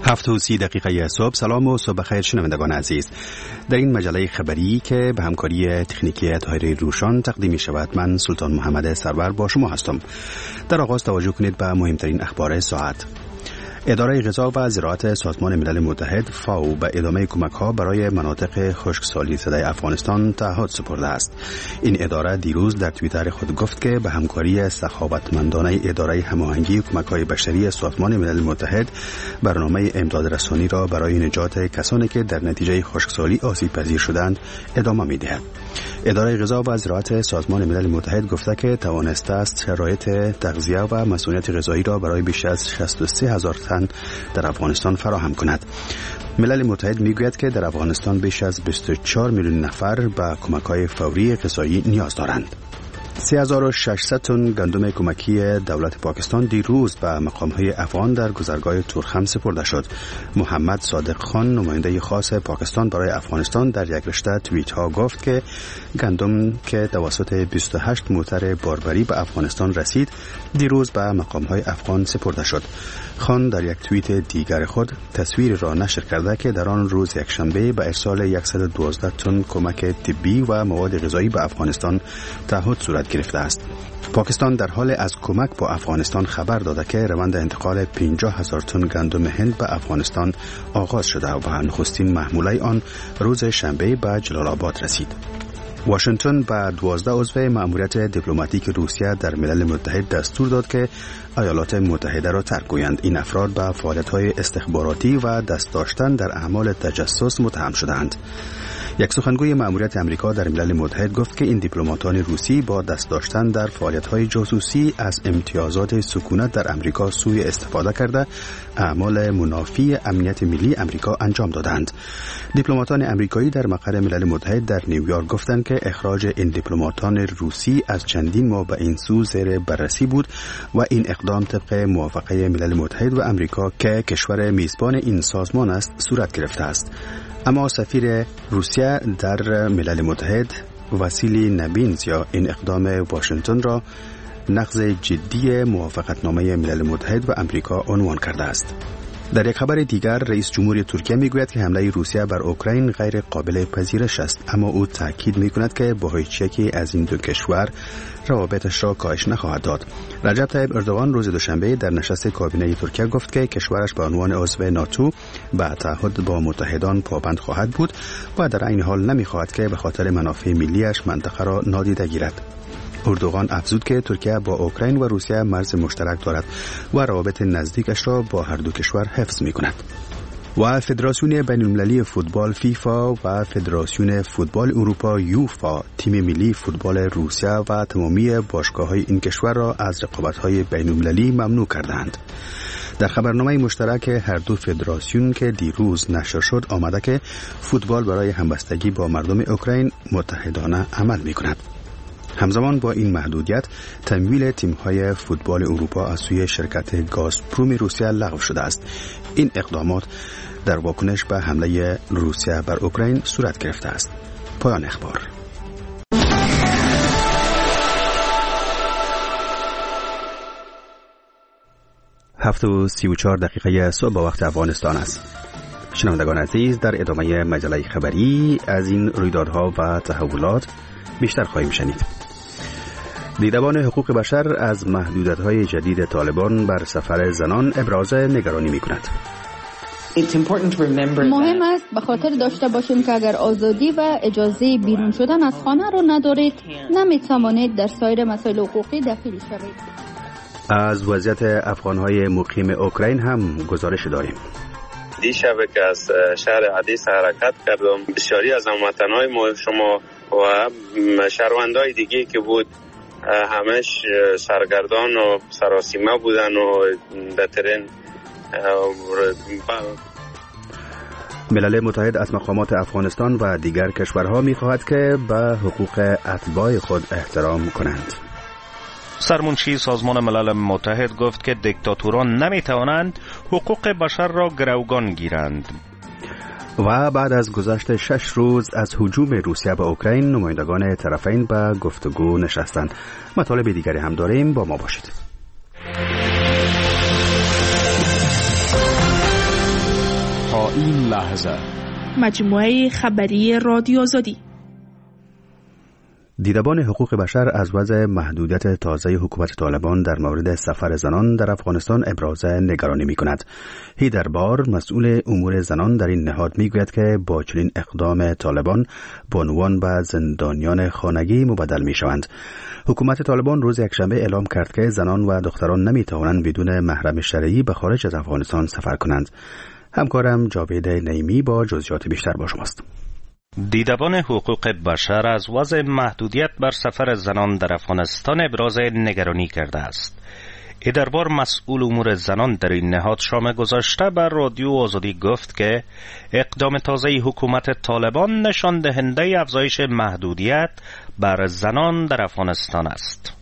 7:30 صبح. سلام و صبح بخیر شنوندگان عزیز. در این مجله خبری که به همکاری تکنیکی طاهره روشان تقدیم می شود، من سلطان محمد سرور با شما هستم. در آغاز توجه کنید به مهمترین اخبار ساعت. اداره غذا و زراعت سازمان ملل متحد فاو به ادامه کمک‌ها برای مناطق خشکسالی زده افغانستان تعهد سپرده است. این اداره دیروز در توییتر خود گفت که به همکاری سخاوتمندانه اداره هماهنگی کمک‌های بشری سازمان ملل متحد برنامه امداد رسانی را برای نجات کسانی که در نتیجه خشکسالی آسیب پذیر شدند ادامه می‌دهد. اداره غذا و زراعت سازمان ملل متحد گفته که توانسته است شرایط تغذیه و مسئولیت غذایی را برای بیش از 63,000 تن در افغانستان فراهم کند. ملل متحد میگوید که در افغانستان بیش از 24 میلیون نفر به کمک‌های فوری غذایی نیاز دارند. 3600 تن گندم کمکی دولت پاکستان دیروز به مقام‌های افغان در گذرگاه تورخم سپرده شد. محمد صادق خان، نماینده خاص پاکستان برای افغانستان، در یک رشته توییت ها گفت که گندم که توسط 28 موتر باربری به افغانستان رسید دیروز به مقام‌های افغان سپرده شد. خان در یک توییت دیگر خود تصویر را نشر کرده که در آن روز یکشنبه به ارسال 112 تن کمک طبی و مواد غذایی به افغانستان تعهد صورت گرفته است. پاکستان در حال از کمک با افغانستان خبر داده که روند انتقال 50,000 تن گندم هند به افغانستان آغاز شده و نخستین محموله آن روز شنبه به جلال آباد رسید. واشنگتن به 12 عضو مأموریت دیپلماتیک روسیه در ملل متحد دستور داد که ایالات متحده را ترک کنند. این افراد به فعالیت‌های استخباراتی و دست داشتن در اعمال تجسس متهم شدند. یک سخنگوی مأموریت امریکا در ملل متحد گفت که این دیپلماتان روسی با دست داشتن در فعالیت‌های جاسوسی از امتیازات سکونت در امریکا سوء استفاده کرده اعمال منافی امنیت ملی امریکا انجام دادند. دیپلماتان امریکایی در مقر ملل متحد در نیویورک گفتند که اخراج این دیپلماتان روسی از چندین ماه به این سو زیر بررسی بود و این اقدام طبق موافقه ملل متحد و امریکا که کشور میزبان این سازمان است صورت گرفته است. اما سفیر روسیه در ملل متحد واسیلی نبینزیا این اقدام واشنگتن را نقض جدی موافقتنامه ملل متحد و امریکا عنوان کرده است. در یک خبر دیگر رئیس جمهوری ترکیه میگوید که حمله روسیه بر اوکراین غیر قابل پذیرش است، اما او تاکید میکند که با هیچ یکی از این دو کشور روابطش را کاهش نخواهد داد. رجب طیب اردوغان روز دوشنبه در نشست کابینه ترکیه گفت که کشورش به عنوان عضو ناتو به تعهد با متحدان پابند خواهد بود و در عین حال نمیخواهد که به خاطر منافع ملیش منطقه را نادیده گیرد. اردوغان افزود که ترکیه با اوکراین و روسیه مرز مشترک دارد و روابط نزدیکش را با هر دو کشور حفظ می‌کند. و فدراسیون بین‌المللی فوتبال فیفا و فدراسیون فوتبال اروپا یوفا تیم ملی فوتبال روسیه و تمامی باشگاه‌های این کشور را از رقابت‌های بین‌المللی ممنوع کردند. در خبرنامه مشترک هر دو فدراسیون که دیروز نشر شد آمده که فوتبال برای همبستگی با مردم اوکراین متحدانه عمل می‌کند. همزمان با این محدودیت تمویل تیم‌های فوتبال اروپا از سوی شرکت گازپروم روسیه لغو شده است. این اقدامات در واکنش به حمله روسیه بر اوکراین صورت گرفته است. پایان اخبار. هفت و 34 دقیقه صبح با وقت افغانستان است. شنوندگان عزیز، در ادامه مجله خبری از این رویدادها و تحولات بیشتر خواهیم شنید. دیدبان حقوق بشر از محدودیت‌های جدید طالبان بر سفر زنان ابراز نگرانی می‌کند. مهم است به خاطر داشته باشیم که اگر آزادی و اجازه بیرون شدن از خانه را ندارید، نمی‌توانید در سایر مسائل حقوقی دخیل شوید. از وضعیت افغان‌های مقیم اوکراین هم گزارش داریم. دیشب که از شهر عدیس حرکت کردم، بسیاری از هموطن‌های ما شما و شهروندای دیگه که بود همش سرگردان و سراسیمه بودن و در ترین. ملل متحد از مقامات افغانستان و دیگر کشورها می‌خواهد که به حقوق اتباع خود احترام کنند. سرمنشی سازمان ملل متحد گفت که دیکتاتوران نمی‌توانند حقوق بشر را گروگان گیرند. و بعد از گذشت 6 روز از هجوم روسیه به اوکراین، نمایندگان طرفین به گفتگو نشستند. مطالب دیگری هم داریم، با ما باشید. این لحظه. مجموعه خبری رادیو آزادی. دیدبان حقوق بشر از وضع محدودیت تازه حکومت طالبان در مورد سفر زنان در افغانستان ابراز نگرانی می کند. هیدر بار مسئول امور زنان در این نهاد می گوید که با چنین اقدام طالبان بانوان و زندانیان خانگی مبدل می شوند. حکومت طالبان روز یکشنبه اعلام کرد که زنان و دختران نمی توانند بدون محرم شرعی به خارج از افغانستان سفر کنند. همکارم جاوید نعیمی با جزئیات بیشتر با شماست. دیدبان حقوق بشر از وضع محدودیت بر سفر زنان در افغانستان ابراز نگرانی کرده است. ایدربار مسئول امور زنان در این نهاد شام گذشته بر رادیو آزادی گفت که اقدام تازه حکومت طالبان نشان دهنده افزایش محدودیت بر زنان در افغانستان است.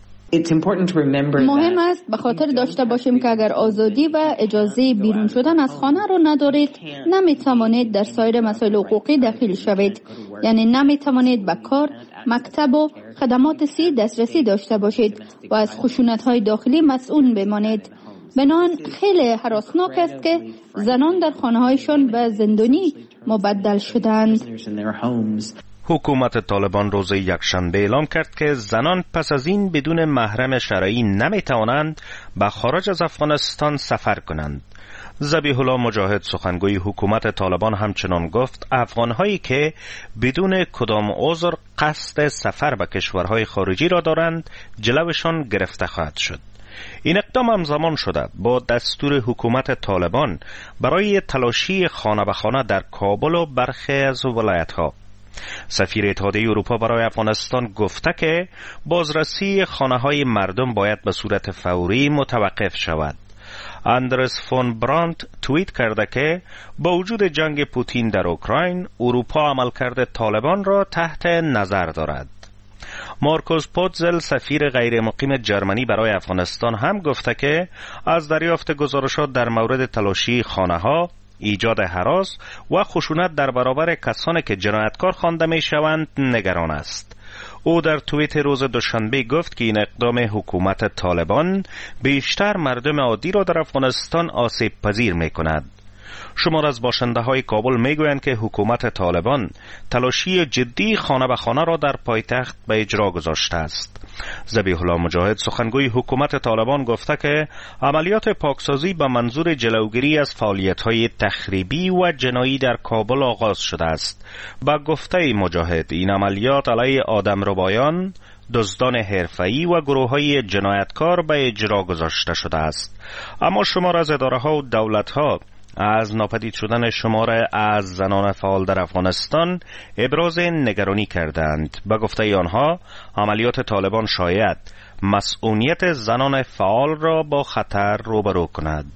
مهم است به خاطر داشته باشیم که اگر آزادی و اجازه بیرون شدن از خانه رو ندارید، نمی توانید در سایر مسائل حقوقی دخیل شوید. یعنی نمی توانید به کار، مکتب و خدمات دسترسی داشته باشید و از خشونت‌های داخلی مسئول بمانید. بنابراین خیلی هراسناک است که زنان در خانه‌هایشان به زندانی مبدل شدند. حکومت طالبان روز یکشنبه اعلام کرد که زنان پس از این بدون محرم شرعی نمیتوانند به خارج از افغانستان سفر کنند. ذبیح الله مجاهد سخنگوی حکومت طالبان همچنان گفت افغانهایی که بدون کدام عذر قصد سفر به کشورهای خارجی را دارند جلوشان گرفته خواهد شد. این اقدام همزمان شده با دستور حکومت طالبان برای تلاشی خانه به خانه در کابل و برخی از ولایت‌ها. سفیر اتحادیه اروپا برای افغانستان گفته که بازرسی خانه‌های مردم باید به صورت فوری متوقف شود. اندرس فون برانت توییت کرده که با وجود جنگ پوتین در اوکراین، اروپا عملکرد طالبان را تحت نظر دارد. مارکوس پوتزل سفیر غیر مقیم جرمنی برای افغانستان هم گفته که از دریافت گزارشات در مورد تلاشی خانه‌ها، ایجاد هراس و خشونت در برابر کسانی که جنایتکار خوانده می شوند نگران است. او در توییت روز دوشنبه گفت که این اقدام حکومت طالبان بیشتر مردم عادی را در افغانستان آسیب پذیر می کند. شمار از باشنده های کابل می گویند که حکومت طالبان تلاشی جدی خانه به خانه را در پایتخت به اجرا گذاشته است. ذبیح الله مجاهد سخنگوی حکومت طالبان گفته که عملیات پاکسازی به منظور جلوگیری از فعالیت‌های تخریبی و جنایی در کابل آغاز شده است. با گفته مجاهد این عملیات علیه آدمربایان، دزدان حرفه‌ای و گروه‌های جنایتکار به اجرا گذاشته شده است. اما شمار از اداره‌ها و دولت‌ها از ناپدید شدن شمار از زنان فعال در افغانستان ابراز نگرانی کردند. به گفته آنها عملیات طالبان شاید مسئولیت زنان فعال را با خطر روبرو کند.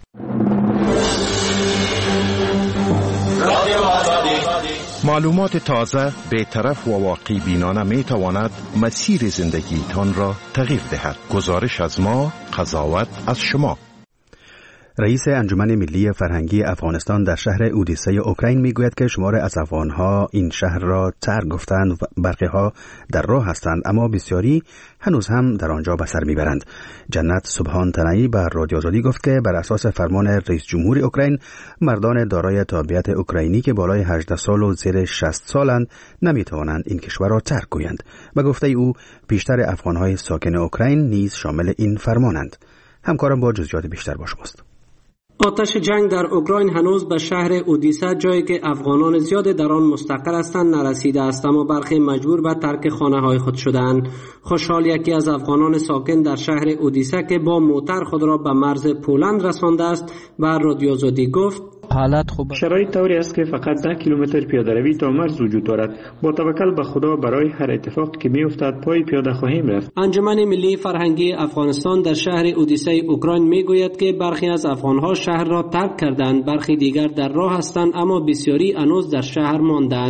معلومات تازه، بی‌طرف و واقع بینانه می تواند مسیر زندگیتان را تغییر دهد. گزارش از ما، قضاوت از شما. رئیس انجمن ملی فرهنگی افغانستان در شهر اودیسه اوکراین میگوید که شمار از افغانها این شهر را ترک گفتند و برخی‌ها در راه هستند، اما بسیاری هنوز هم در آنجا به سر میبرند. جنت سبحان تنایی بر رادیو آزادی گفت که بر اساس فرمان رئیس جمهور اوکراین، مردان دارای تابعیت اوکراینی که بالای 18 سال و زیر 60 سالند نمیتوانند این کشور را ترک گویند. به گفته او بیشتر افغانهای ساکن اوکراین نیز شامل این فرمانند. همکارم با جزئیات بیشتر با شماست. آتش جنگ در اوکراین هنوز به شهر اودیسه، جایی که افغانان زیاد در آن مستقر هستند، نرسیده است، اما برخی مجبور به ترک خانه‌های خود شدند. خوشحال یکی از افغانان ساکن در شهر اودیسه که با موتر خود را به مرز پولند رسانده است بر رادیو آزادی گفت: حالت خوب است. شرایط طوری است که فقط 10 کیلومتر پیاده روی تا مرز وجود دارد. با توکل به خدا برای هر اتفاق که میافتد پای پیاده خواهیم رفت. انجمن ملی فرهنگی افغانستان در شهر اودیسه اوکراین میگوید که برخی از افغانها شهر را ترک کردند، برخی دیگر در راه هستند، اما بسیاری هنوز در شهر ماندند.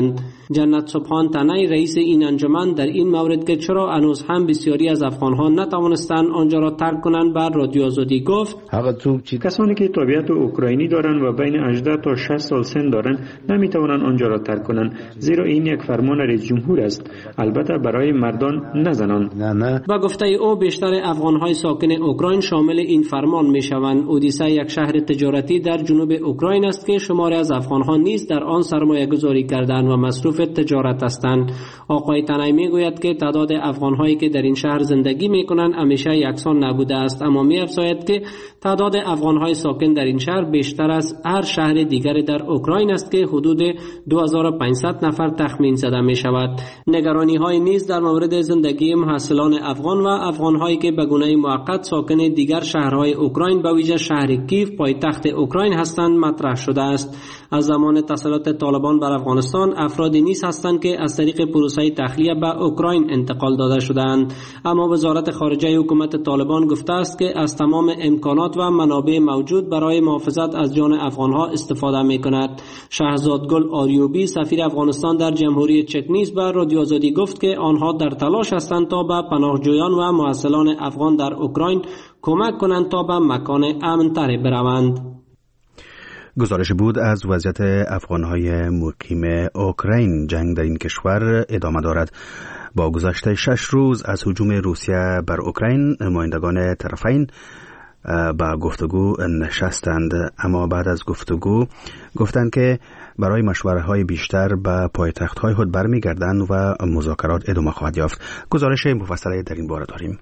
جنت سبحان تنی رئیس این انجمن در این مورد که چرا هنوز هم بسیاری از افغان‌ها نتوانستند آنجا را ترک کنند بر رادیو آزادی گفت کسانی که تابعیت اوکراینی دارند و بین 18 تا 60 سال سن دارند نمیتوانند آنجا را ترک کنند، زیرا این یک فرمان رئیس جمهور است، البته برای مردان نه زنان. با گفته او بیشتر افغان‌های ساکن اوکراین شامل این فرمان میشوند. اودیسه یک شهر تجارتی در جنوب اوکراین است که شماری از افغان‌ها نیز در آن سرمایه‌گذاری کردند و مصروف تجارت هستند. آقای تنی میگوید که تعداد افغان‌هایی که در این شهر زندگی میکنند همیشه یکسان نبوده است، اما می‌افزاید که تعداد افغان‌های ساکن در این شهر بیشتر از هر شهر دیگری در اوکراین است که حدود 2500 نفر تخمین زده می‌شود. نگرانی‌های نیز در مورد زندگی محصلان افغان و افغان‌هایی که به گونه موقت ساکن دیگر شهرهای اوکراین به ویژه شهر کیف پایتخت اوکراین هستند مطرح شده است. از زمان تسلط طالبان بر افغانستان افرادی نیز هستند که از طریق پروسه تخلیه به اوکراین انتقال داده شدند، اما وزارت خارجه حکومت طالبان گفته است که از تمام امکانات و منابع موجود برای محافظت از جان افغانها استفاده می‌کند. شهزاد گل آریوبی سفیر افغانستان در جمهوری چک نیز به رادیو آزادی گفت که آنها در تلاش هستند تا به پناهجویان و محصلان افغان در اوکراین کمک کنند تا به مکان امن‌تری بروند. گزارش بود از وضعیت افغان‌های مقیم اوکراین. جنگ در این کشور ادامه دارد. با گذشت 6 روز از هجوم روسیه بر اوکراین، نمایندگان طرفین با گفتگو نشستند، اما بعد از گفتگو گفتند که برای مشوره‌های بیشتر به پایتخت‌های خود برمیگردند و مذاکرات ادامه خواهد یافت. گزارش مفصلی در این باره داریم.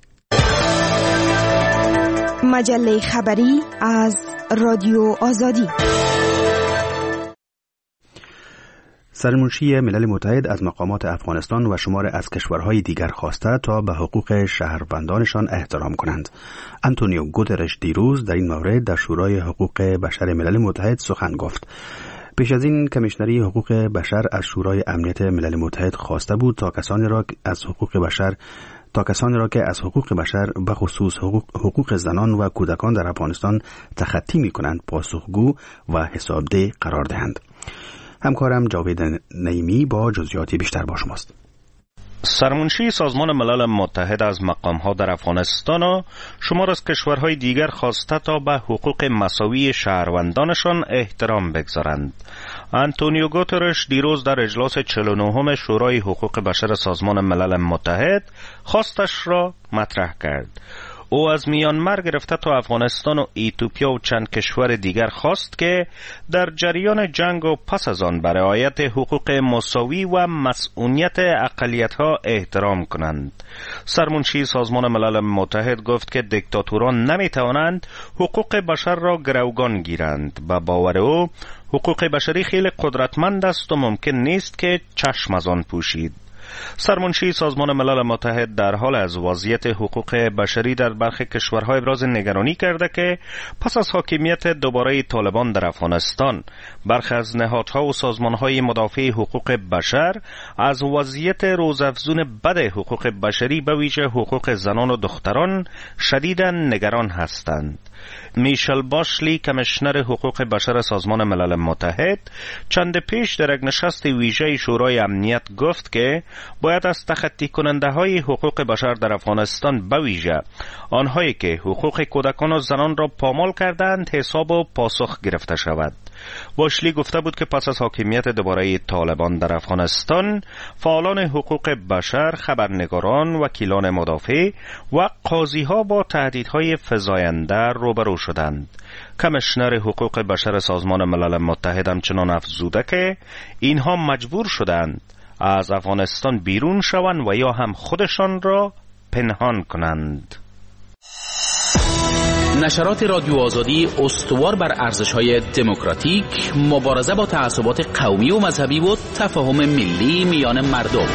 مجله خبری از رادیو آزادی. سرمنشی ملل متحد از مقامات افغانستان و شمار از کشورهای دیگر خواسته تا به حقوق شهروندانشان احترام کنند. آنتونیو گوترش دیروز در این مورد در شورای حقوق بشر ملل متحد سخن گفت. پیش از این کمیشنری حقوق بشر از شورای امنیت ملل متحد خواسته بود تا کسانی را که از حقوق بشر به خصوص حقوق زنان و کودکان در افغانستان تخطی می‌کنند پاسخگو و حسابده قرار دهند. همکارم جاوید نعیمی با جزئیات بیشتر با شماست. سرمنشی سازمان ملل متحد از مقام‌ها در افغانستان و شمار از کشورهای دیگر خواسته تا به حقوق مساوی شهروندانشان احترام بگذارند. آنتونیو گوترش دیروز در اجلاس 49 شورای حقوق بشر سازمان ملل متحد خواستش را مطرح کرد. او از میانمار گرفته تا افغانستان و ایتوپیا و چند کشور دیگر خواست که در جریان جنگ و پس از آن بر رعایت حقوق مساوی و مسئولیت اقلیت‌ها احترام کنند. سرمنشی سازمان ملل متحد گفت که دیکتاتوران نمی‌توانند حقوق بشر را گروگان گیرند. به باور او حقوق بشری خیلی قدرتمند است و ممکن نیست که چشم از آن پوشید. سرمنشی سازمان ملل متحد در حال از وضعیت حقوق بشری در برخی کشورها ابراز نگرانی کرده که پس از حاکمیت دوباره طالبان در افغانستان برخی از نهادها و سازمانهای مدافع حقوق بشر از وضعیت روزافزون بد حقوق بشری به ویژه حقوق زنان و دختران شدیداً نگران هستند. میشل باشلی کمیشنر حقوق بشر سازمان ملل متحد چند پیش در یک نشست ویژه شورای امنیت گفت که باید از تخطی کننده های حقوق بشر در افغانستان به ویژه آنهایی که حقوق کودکان و زنان را پامال کردند حساب و پاسخ گرفته شود. باشلی گفته بود که پس از حاکمیت دوباره طالبان در افغانستان فعالان حقوق بشر، خبرنگاران، وکیلان مدافع و قاضی‌ها با تهدیدهای فزاینده روبرو شدند. کمیشنر حقوق بشر سازمان ملل متحد همچنان افزوده که اینها مجبور شدند از افغانستان بیرون شوند و یا هم خودشان را پنهان کنند. نشرات رادیو آزادی استوار بر ارزش‌های دموکراتیک، مبارزه با تعصبات قومی و مذهبی و تفاهم ملی میان مردم.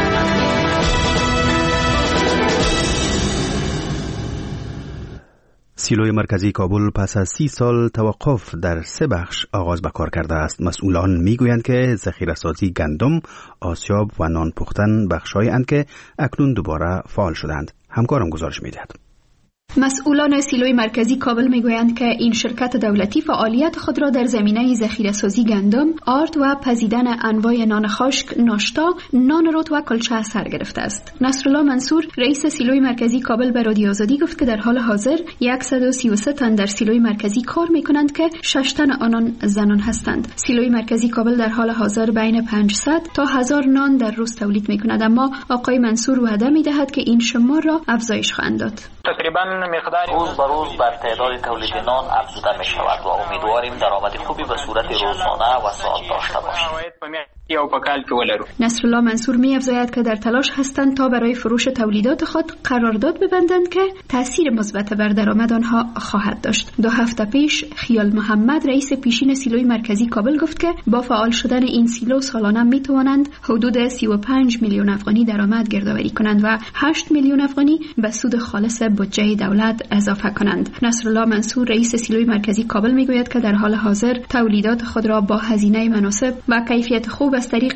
سیلوی مرکزی کابل پس از 30 سال توقف در 3 بخش آغاز به کار کرده است. مسئولان میگویند که ذخیره‌سازی گندم، آسیاب و نان پختن بخش‌هایی اند که اکنون دوباره فعال شدند. همکارم گزارش می‌دهد. مسئولان سیلوی مرکزی کابل میگویند که این شرکت دولتی فعالیت خود را در زمینه ذخیره‌سازی گندم، آرد و پزیدن انواع نان خشک، ناشتا، نان رود و کلچه سر گرفته است. نصرالله منصور رئیس سیلوی مرکزی کابل به رادیو آزادی گفت که در حال حاضر 133 تن در سیلوی مرکزی کار میکنند که 6 تن آنان زنان هستند. سیلوی مرکزی کابل در حال حاضر بین 500 تا 1000 نان در روز تولید میکند، اما آقای منصور وعده میدهد که این شمار را افزایش خواهند داد. تقریبا مقدار روز به روز بر تعداد تولید نان افزوده می شود و امیدواریم درآمد خوبی به صورت روزانه و ساعت داشته باشیم. نصرالله منصور می افزاید که در تلاش هستند تا برای فروش تولیدات خود قرارداد ببندند که تأثیر مثبت بر درآمد آنها خواهد داشت. 2 هفته پیش خیال محمد رئیس پیشین سیلوی مرکزی کابل گفت که با فعال شدن این سیلو سالانه می توانند حدود 35 میلیون افغانی درآمد گردآوری کنند و 8 میلیون افغانی به سود خالص بودجه دولت اضافه کنند. نصرالله منصور رئیس سیلوی مرکزی کابل می گوید که در حال حاضر تولیدات خود را با هزینه مناسب و کیفیت خوب از طریق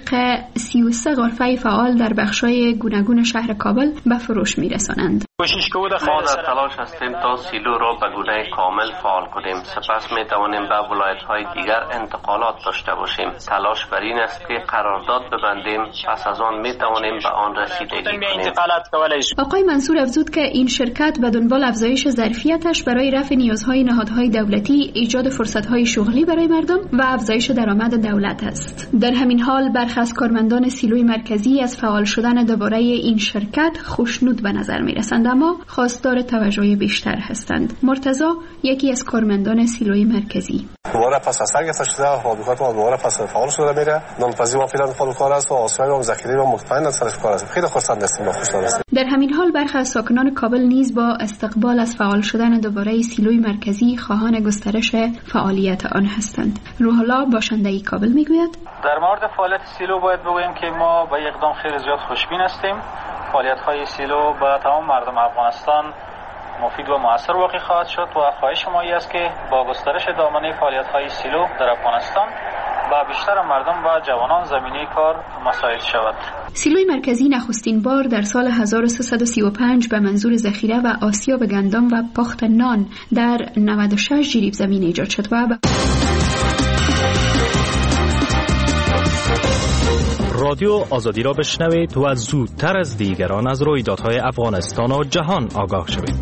33 غرفه فعال در بخش‌های گوناگون شهر کابل به فروش می‌رسانند. ما در تلاش هستیم تا سیلو را به گونه کامل فعال کنیم. سپس می‌توانیم به ولایت‌های دیگر انتقالات داشته باشیم. تلاش بر این است که قرارداد ببندیم، پس از آن می‌توانیم به آن رسیدگی کنیم. آقای منصور افزود که این شرکت به دنبال افزایش ظرفیتش برای رفع نیازهای نهادهای دولتی، ایجاد فرصت‌های شغلی برای مردم و افزایش درآمد دولت است. در همین حال برخی از کارمندان سیلوی مرکزی از فعال شدن دوباره این شرکت خوشنود به نظر می‌رسند، اما خواستار توجه بیشتر هستند. مرتضی یکی از کارمندان سیلوی مرکزی: دوباره پس از سر گرفته شده و فابریکات ما دوباره پس فعال شده میره. نانپزی ما فعلا فعال کار است و آسیای و ذخیره ما مطمئن از طرف کار است. خیلی خوشحال هستیم و خوشحال هستیم. در همین حال برخی از ساکنان کابل نیز با استقبال از فعال شدن دوباره سیلوی مرکزی خواهان گسترش فعالیت آن هستند. روح الله باشنده کابل میگوید: در مورد فعالیت سیلو باید بگوییم که ما به اقدام خیلی زیاد خوشبین هستیم. فعالیت‌های سیلو به تمام مردم افغانستان مفید و مؤثر واقع خواهد شد و خواهش ما این است که با گسترش دامنه فعالیت‌های سیلو در افغانستان با بیشتر مردم و جوانان زمینه کار مساعد شود. سیلوی مرکزی نخستین بار در سال 1335 به منظور ذخیره و آسیاب گندم و پخت نان در 96 جریب زمین ایجاد شد و رادیو آزادی را بشنوید و زودتر از دیگران از رویدادهای افغانستان و جهان آگاه شوید.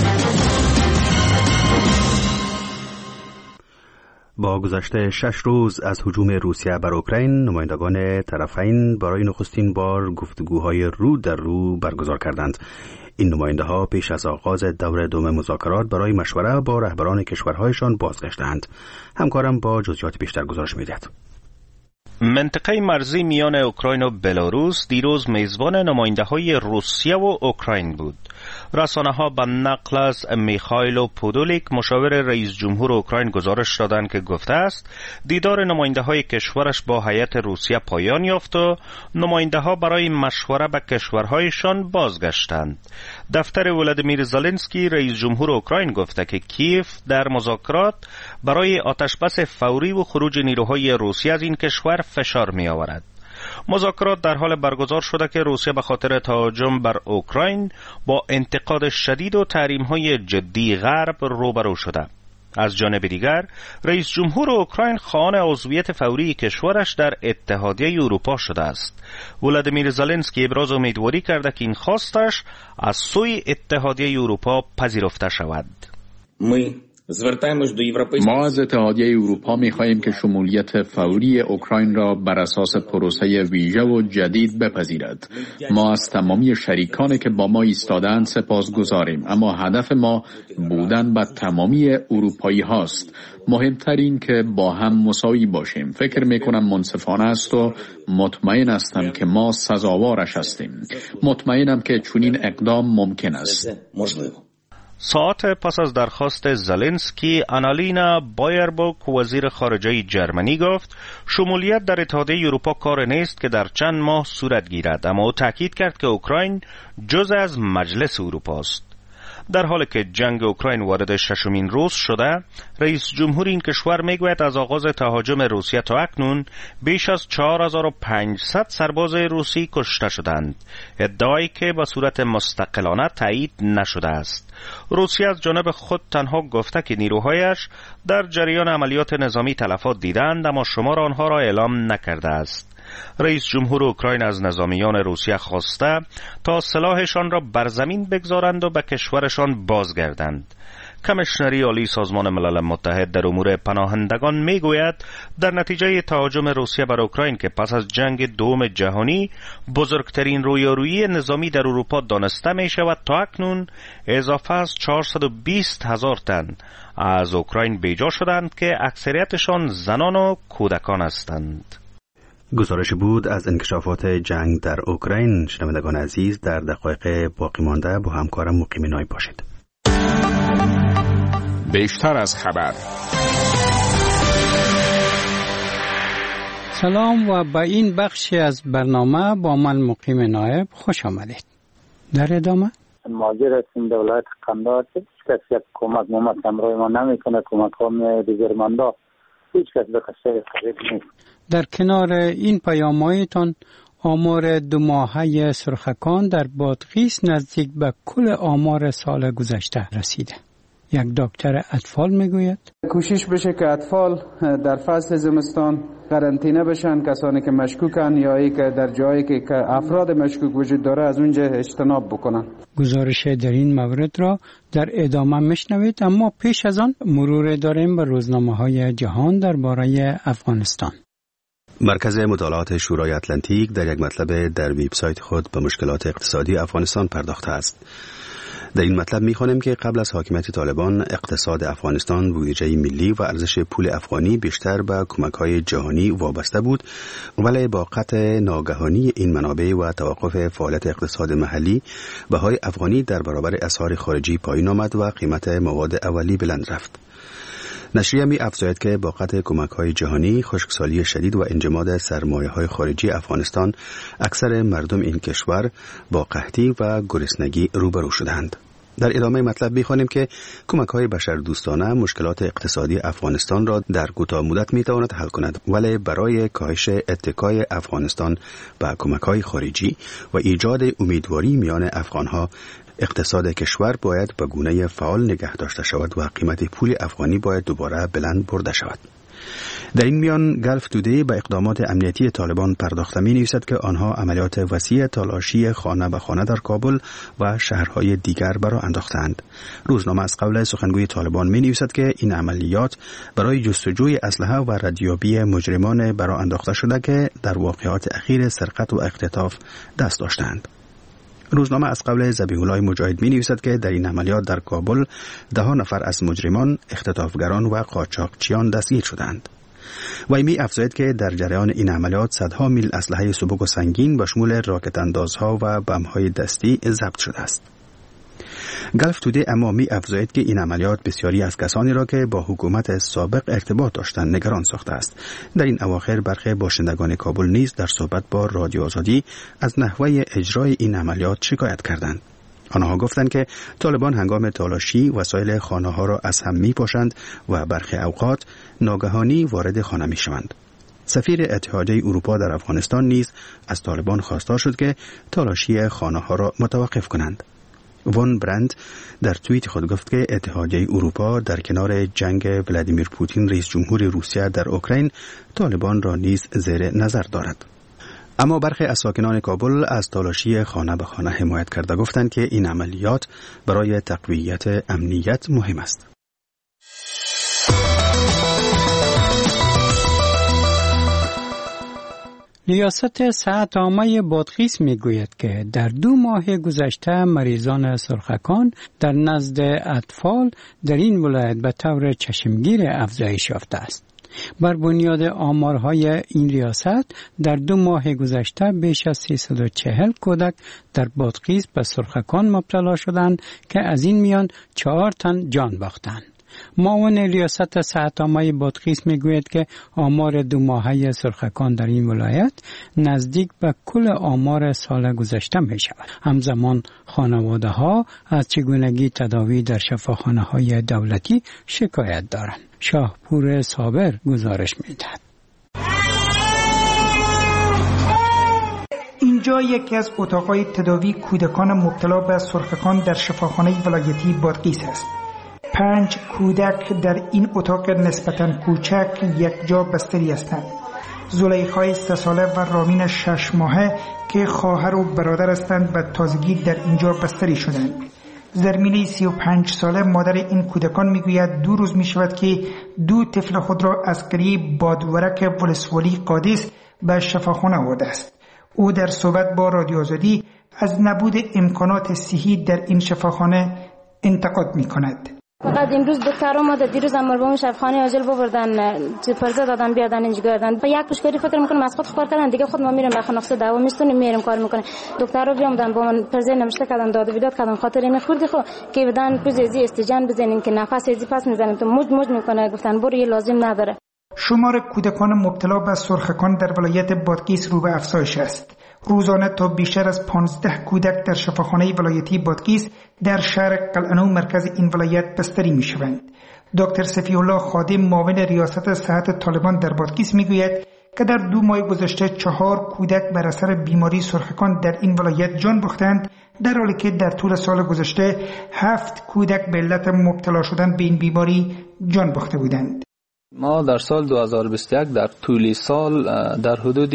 با گذشت 6 روز از هجوم روسیه بر اوکراین، نمایندگان طرفین برای نخستین بار گفتگوهای رو در رو برگزار کردند. این نماینده‌ها پیش از آغاز دور دوم مذاکرات برای مشوره با رهبران کشورهایشان بازگشتند. همکارم با جزئیات بیشتر گزارش می‌دهد. منطقه مرزی میان اوکراین و بلاروس دیروز میزبان نماینده‌های روسیه و اوکراین بود. رسانه‌ها به نقل از میخائیل پودولیک مشاور رئیس جمهور اوکراین گزارش دادند که گفته است دیدار نماینده‌های کشورش با هیئت روسیه پایان یافت و نماینده‌ها برای مشوره به کشورهایشان بازگشتند. دفتر ولادیمیر زلنسکی رئیس جمهور اوکراین گفته که کیف در مذاکرات برای آتشبس فوری و خروج نیروهای روسیه از این کشور فشار می‌آورد. مذاکرات در حال برگزار شده که روسیه به خاطر تهاجم بر اوکراین با انتقاد شدید و تحریم‌های جدی غرب روبرو شده. از جانب دیگر رئیس جمهور اوکراین خواهان عضویت فوری کشورش در اتحادیه اروپا شده است. ولادیمیر زلنسکی ابراز امیدواری کرده که این خواستش از سوی اتحادیه اروپا پذیرفته شود. ما از اتحادیه اروپا می‌خواهیم که شمولیت فوری اوکراین را بر اساس پروسه ویژه و جدید بپذیرد. ما از تمامی شریکانی که با ما ایستادند سپاسگزاریم، اما هدف ما بودن با تمامی اروپایی هاست. مهمترین که با هم مساوی باشیم. فکر می‌کنم منصفانه است و مطمئن هستم که ما سزاوارش هستیم. مطمئنم که چنین اقدام ممکن است. ساعت پس از درخواست زلنسکی، آنالینا بایربوک وزیر خارجه جرمنی گفت شمولیت در اتحادیه اروپا کار نیست که در چند ماه صورت گیرد، اما او تاکید کرد که اوکراین جزء از مجلس اروپا است. در حالی که جنگ اوکراین وارد ششمین روز شده، رئیس جمهور این کشور میگوید از آغاز تهاجم روسیه تا اکنون بیش از 4500 سرباز روسی کشته شدند، ادعایی که به صورت مستقلانه تایید نشده است. روسیه از جانب خود تنها گفته که نیروهایش در جریان عملیات نظامی تلفات دیدند، اما شمار آنها را اعلام نکرده است. رئیس جمهور اوکراین از نظامیان روسیه خواسته تا سلاحشان را بر زمین بگذارند و به کشورشان بازگردند. کمیشنری عالی سازمان ملل متحد در امور پناهندگان میگوید در نتیجه تهاجم روسیه بر اوکراین که پس از جنگ دوم جهانی بزرگترین رویارویی نظامی در اروپا دانسته می شود، تا اکنون اضافه از 420,000 تن از اوکراین بیجا شدند که اکثریتشان زنان و کودکان هستند. گزارش بود از انکشافات جنگ در اوکراین. شنوندگان عزیز، در دقایق باقی مانده با همکارم مقیم نای باشید. بیشتر از خبر. سلام و به این بخشی از برنامه با من مقیم نایب خوش آمدید. در ادامه مهاجر هستیم در ولایت قندهار که هیچ کس یک کمک همراه ما نمیکنه، کمک هم دیگر منده هیچ کس به قصه قریب نیست. در کنار این پیام‌هایتان آمار 2 ماهه سرخکان در بادغیس نزدیک به کل آمار سال گذشته رسیده. یک دکتر اطفال میگوید کوشش بشه که اطفال در فصل زمستان قرنطینه بشن، کسانی که مشکوکن یا ای که در جایی که افراد مشکوک وجود داره از اونجا اجتناب بکنن. گزارش در این مورد را در ادامه میشنوید، اما پیش از آن مرور داریم به روزنامه‌های جهان درباره افغانستان. مرکز مطالعات شورای اتلانتیک در یک مطلب در وبسایت خود به مشکلات اقتصادی افغانستان پرداخته است. در این مطلب می‌خوانیم که قبل از حاکمیت طالبان اقتصاد افغانستان بودجه ملی و ارزش پول افغانی بیشتر به کمک‌های جهانی وابسته بود، ولی با قطع ناگهانی این منابع و توقف فعالیت اقتصاد محلی، بهای افغانی در برابر اسعار خارجی پایین آمد و قیمت مواد اولیه بلند رفت. نشریه می افزاید که با قطع کمک‌های جهانی، خشکسالی شدید و انجماد سرمایه‌های خارجی افغانستان، اکثر مردم این کشور با قحطی و گرسنگی روبرو شدند. در ادامه مطلب می‌خوانیم که کمک‌های بشردوستانه مشکلات اقتصادی افغانستان را در کوتاه مدت می‌تواند حل کند، ولی برای کاهش اتکای افغانستان به کمک‌های خارجی و ایجاد امیدواری میان افغان‌ها، اقتصاد کشور باید به گونه فعال نگه داشته شود و قیمت پول افغانی باید دوباره بلند برده شود. در این میان گلف تودی به اقدامات امنیتی طالبان پرداخته می نویسد که آنها عملیات وسیع تالاشی خانه به خانه در کابل و شهرهای دیگر برا انداختند. روزنامه از قول سخنگوی طالبان می نویسد که این عملیات برای جستجوی اسلحه و ردیابی مجرمان برا انداخته شده که در واقعات اخیر سرقت و اختطاف دست داشتند. روزنامه از قول ذبیح الله مجاهد می نویسد که در این عملیات در کابل 10 نفر از مجرمان، اختطافگران و قاچاقچیان دستگیر شدند. وی می افزاید که در جریان این عملیات صدها میل اسلحه سبک و سنگین به شمول راکت اندازها و بم‌های دستی ضبط شده است. گلف تودی اما می افزاید که این عملیات بسیاری از کسانی را که با حکومت سابق ارتباط داشتند نگران ساخته است. در این اواخر برخی باشندگان کابل نیز در صحبت با رادیو آزادی از نحوه اجرای این عملیات شکایت کردند. آنها گفتند که طالبان هنگام تالاشی وسایل خانه ها را از هم می پاشند و برخی اوقات ناگهانی وارد خانه می شوند. سفیر اتحادیه اروپا در افغانستان نیز از طالبان خواستار شد که تالاشی خانه ها را متوقف کنند. وان برند در توییت خود گفت که اتحادیه اروپا در کنار جنگ ولادیمیر پوتین رئیس جمهور روسیه در اوکراین طالبان را نیز زیر نظر دارد. اما برخی از ساکنان کابل از تالاشی خانه به خانه حمایت کرده گفتند که این عملیات برای تقویت امنیت مهم است. ریاست صحت عامه بادغیس میگوید که در 2 ماه گذشته مریضان سرخکان در نزد اطفال در این ولایت به طور چشمگیر افزایش یافته است. بر بنیاد آمارهای این ریاست در 2 ماه گذشته بیش از 340 کودک در بادغیس به سرخکان مبتلا شدند که از این میان 4 تن جان باختند. معاون ریاست صحت عامه بادغیس میگوید که آمار 2 ماهه سرخکان در این ولایت نزدیک به کل آمار سال گذشته می شود. همزمان خانواده ها از چگونگی تداوی در شفاخانه های دولتی شکایت دارند. شاهپور صابر گزارش میدهد. اینجا یکی از اتاقهای تداوی کودکان مبتلا به سرخکان در شفاخانه ولایتی بادغیس است. 5 کودک در این اتاق نسبتاً کوچک یک جا بستری هستند. زلیخای 3 ساله و رامین 6 ماهه که خواهر و برادر هستند و تازگی در اینجا بستری شدند. زرمینه 35 ساله مادر این کودکان میگوید 2 روز می شود که 2 طفل خود را از قریه بادورک ولسوالی قادس به شفاخانه آورده است. او در صحبت با رادیو آزادی از نبود امکانات صحی در این شفاخانه انتقاد می کند. فقط امروز دکتر اومد، دیروز هم با شفاخانه عاجل بردن، فرزه دادن بیادن اینجا گردن. با یک پشکاری فکر میکنم از خود خبر کردن، دیگه خود ما میریم به خانه دعوا میستونیم، میریم کار میکنیم. دکتر رو بیامدن با من فرزه نوشته کردن، داد و بیداد کردن، خاطر این خوردی خو که بدن پوزی استجان بزنین که نفس ازی پس میزنیم تو موج میکنه. گفتن برو، لازم نداره. شمار کودکان مبتلا به سرخکان در ولایت بادغیس رو به افزایش است. روزانه تا بیشتر از 15 کودک در شفاخانه ولایتی بادغیس در شهر قلعه‌نو مرکز این ولایت بستری می شوند. دکتر صفی الله خادم معاون ریاست صحت طالبان در بادغیس می گوید که در 2 ماه گذشته 4 کودک بر اثر بیماری سرخکان در این ولایت جان باختند، در حالی که در طول سال گذشته 7 کودک به علت مبتلا شدن به این بیماری جان باخته بودند. ما در سال 2021 در طول سال در حدود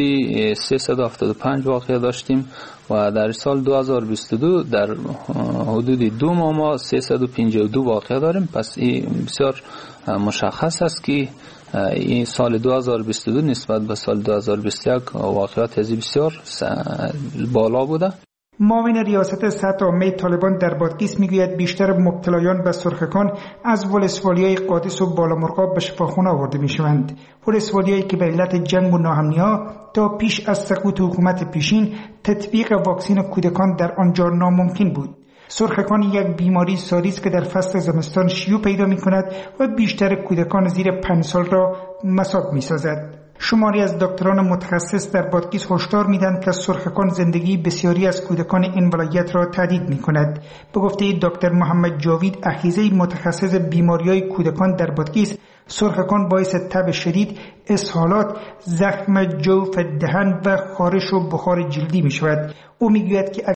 375 واقعه داشتیم و در سال 2022 در حدود 2 ماه ما 352 واقعه داریم. پس این بسیار مشخص است که این سال 2022 نسبت به سال 2021 واقعات بسیار بالا بوده. معاون ریاست صحت عامه طالبان در بادغیس میگوید بیشتر مبتلایان به سرخکان از ولسوالیای قادس و بالامرغاب به شفاخانه آورده میشوند. ولسوالیایی که به علت جنگ و ناامنی‌ها تا پیش از سقوط حکومت پیشین تطبیق واکسن کودکان در آنجا ناممکن بود. سرخکان یک بیماری ساری است که در فصل زمستان شیوع پیدا می‌کند و بیشتر کودکان زیر 5 سال را مصاب می‌سازد. شماری از دکتران متخصص در بادغیس هشدار میدن که سرخکان زندگی بسیاری از کودکان این ولایت را تهدید میکند. به گفته دکتر محمد جاوید اخیزه متخصص بیماری‌های کودکان در بادغیس، سرخکان باعث تب شدید، اسهالات، زخم جوف دهن و خارش و بخار جلدی میشود. او میگوید که